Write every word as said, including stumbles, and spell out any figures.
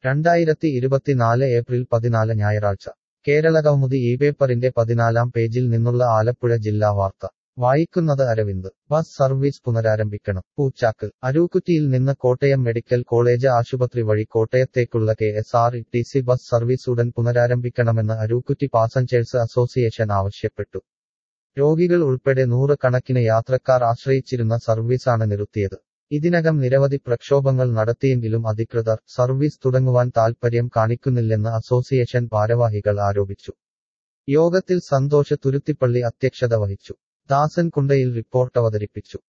രണ്ടായിരത്തി ഇരുപത്തിനാല് ഏപ്രിൽ പതിനാല് ഞായറാഴ്ച കേരളകൗമുദി ഈ പേപ്പറിന്റെ പതിനാലാം പേജിൽ നിന്നുള്ള ആലപ്പുഴ ജില്ലാ വാർത്ത വായിക്കുന്നത് അരവിന്ദ്. ബസ് സർവീസ് പുനരാരംഭിക്കണം. പൂച്ചാക്കൽ. അരൂക്കുറ്റിയിൽ നിന്ന് കോട്ടയം മെഡിക്കൽ കോളേജ് ആശുപത്രി വഴി കോട്ടയത്തേക്കുള്ള K S R T C bus service ഉടൻ പുനരാരംഭിക്കണമെന്ന് അരൂക്കുറ്റി പാസഞ്ചേഴ്സ് അസോസിയേഷൻ ആവശ്യപ്പെട്ടു. രോഗികൾ ഉൾപ്പെടെ നൂറ് കണക്കിന് യാത്രക്കാർ ആശ്രയിച്ചിരുന്ന സർവീസാണ് നിർത്തിയത്. ഇതിനകം നിരവധി പ്രക്ഷോഭങ്ങൾ നടത്തിയെങ്കിലും അധികൃതർ സർവീസ് തുടങ്ങുവാൻ താൽപര്യം കാണിക്കുന്നില്ലെന്ന് അസോസിയേഷൻ ഭാരവാഹികൾ ആരോപിച്ചു. യോഗത്തിൽ സന്തോഷ് തുരുത്തിപ്പള്ളി അധ്യക്ഷത വഹിച്ചു. ദാസൻ കുണ്ടയിൽ റിപ്പോർട്ട് അവതരിപ്പിച്ചു.